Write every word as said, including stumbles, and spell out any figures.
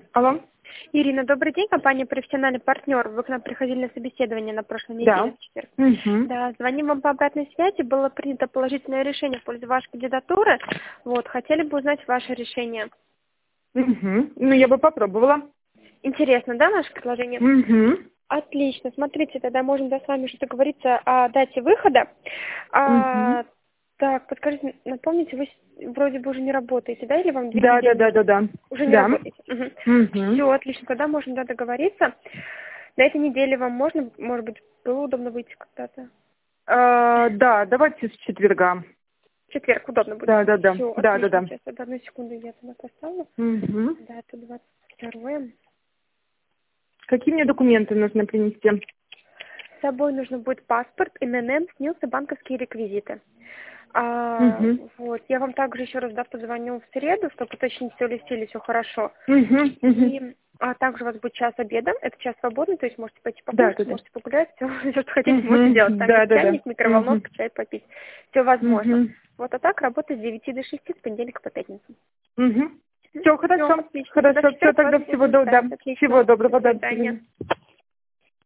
Алло. Ирина, добрый день. Компания «Профессиональный партнер». Вы к нам приходили на собеседование на прошлой Да. неделе в четверг. Угу. Да, звоним вам по обратной связи. Было принято положительное решение в пользу вашей кандидатуры. Вот, хотели бы узнать ваше решение. Угу. Ну, я бы попробовала. Интересно, да, наше предложение? Угу. Отлично. Смотрите, тогда можем да, с вами что-то договориться о дате выхода. Угу. А, так, подскажите, напомните, вы с- вроде бы уже не работаете, да, или вам две Да, да, недели да, да, нужно? да. Уже не Да. работаете. Угу. Все, отлично, тогда можем да, договориться. На этой неделе вам можно, может быть, было удобно выйти когда-то? А, да, давайте с четверга. В четверг удобно будет. Да, да, да. Все, Да, да, отлично. да. Сейчас, одну секунду я туда поставлю. Угу. Да, это двадцать второе. Какие мне документы нужно принести? С собой нужно будет паспорт, эн эн эн, снилс и банковские реквизиты. А, Угу. вот, я вам также еще раз да, позвоню в среду, чтобы уточнить, все ли в стиле, все хорошо. Угу. Угу. И а также у вас будет час обеда, это час свободный, то есть можете пойти Да, да, покушать, да. можете погулять, все, все, что хотите, можете делать. Угу. Там Да, есть да, да. чайник, Угу. микроволновка, чай попить. Все возможно. Угу. Вот, а так работает с девяти до шести, с понедельника по пятницу. Угу. Все Все, хорошо. отлично. Тогда в Хорошо. Все, четверг вас тогда всего будем доброго. ждать. Да. Отлично. Всего доброго. До До свидания. свидания.